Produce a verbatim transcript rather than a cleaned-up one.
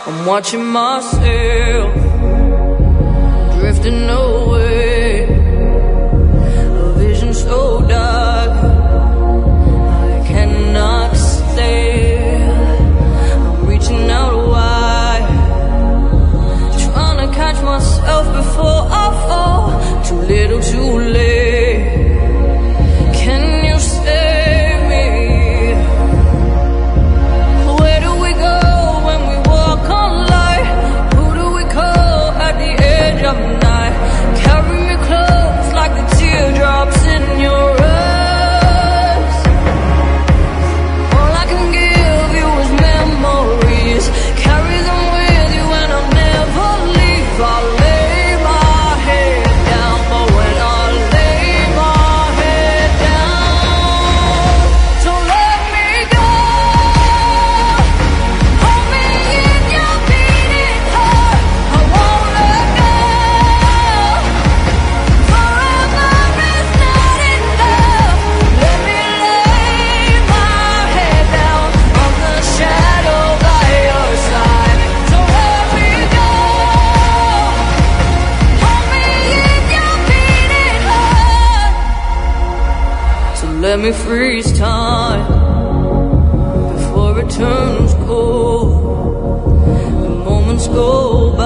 I'm watching myself drifting away, a vision so dark I cannot stay. I'm reaching out wide, trying to catch myself before I fall. Too little, too late. Can you save me? Where do we go when we walk on light? Who do we call at the edge of the night? Carry me close like the teardrops in your eyes. All I can give you is memories. Carry them with you and I'll never leave. I'll lay my head down, but when I lay my head down, don't let me go. Hold me in your beating heart, I won't let go. Forever is not enough. Let me lay my head down on the shadow by your side. Don't let me go. Hold me in your beating heart. So let me freeze time before it turns cold. The moments go by.